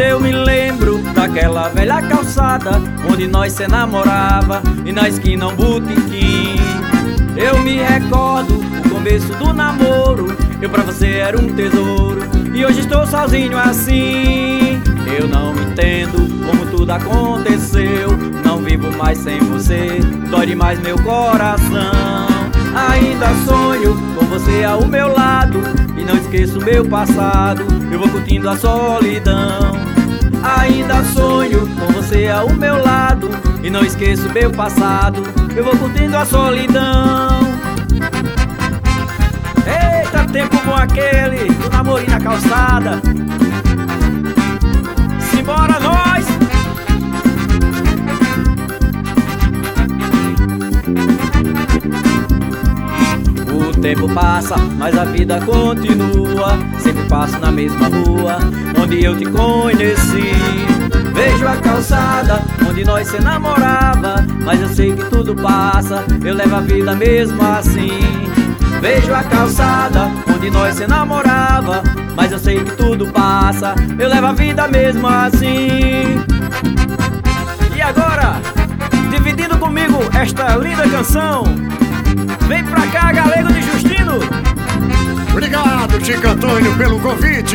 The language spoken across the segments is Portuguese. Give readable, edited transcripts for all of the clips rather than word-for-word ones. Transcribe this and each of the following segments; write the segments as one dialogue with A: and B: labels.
A: eu me lembro daquela velha calçada onde nós se namorava e na esquina um botequim. Eu me recordo o começo do namoro, eu pra você era um tesouro e hoje estou sozinho assim. Eu não entendo como tudo aconteceu, não vivo mais sem você, dói demais meu coração. Ainda sonho com você ao meu lado e não esqueço meu passado, eu vou curtindo a solidão. Ainda sonho com você ao meu lado e não esqueço meu passado, eu vou curtindo a solidão. Eita, tempo bom aquele do namorinho na calçada. Simbora nós! O tempo passa, mas a vida continua. Sempre passo na mesma rua onde eu te conheci. Vejo a calçada onde nós se namorava, mas eu sei que tudo passa, eu levo a vida mesmo assim. Vejo a calçada onde nós se namorava, mas eu sei que tudo passa, eu levo a vida mesmo assim. E agora, dividindo comigo esta linda canção, vem pra cá, Galego de Justino.
B: Obrigado, Chico Antônio, pelo convite.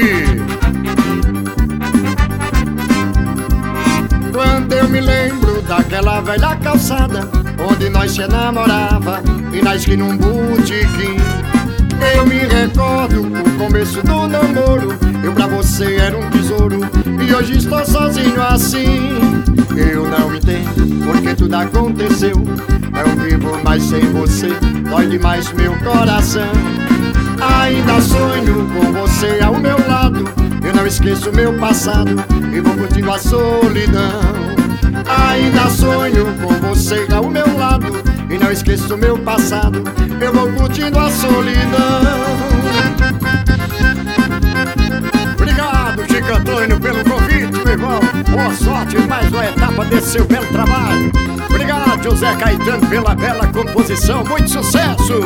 B: Quando eu me lembro daquela velha calçada onde nós se namorava e na esquina um botequim, eu me recordo o começo do namoro, eu pra você era um tesouro e hoje estou sozinho assim. Eu não entendo porque tudo aconteceu, não vivo mais sem você, dói demais meu coração. Ainda sonho com você ao meu lado, eu não esqueço meu passado e vou curtindo a solidão. Ainda sonho com você ao meu lado e não esqueço meu passado, eu vou curtindo a solidão. Obrigado, Chico Antônio, pelo convite, meu irmão. Boa sorte em mais uma etapa desse seu belo trabalho. Obrigado, José Caetano, pela bela composição. Muito sucesso!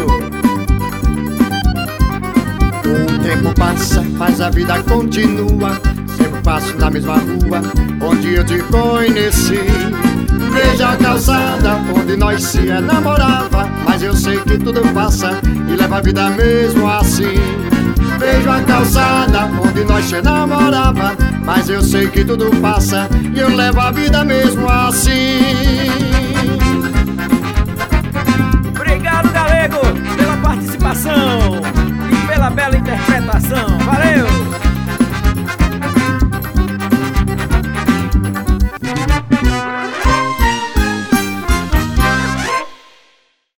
B: O tempo passa, mas a vida continua. Sempre passo na mesma rua onde eu te conheci. Veja a calçada onde nós se namorava, mas eu sei que tudo passa e leva a vida mesmo assim. Vejo a calçada onde nós se namorava, mas eu sei que tudo passa e eu levo a vida mesmo assim.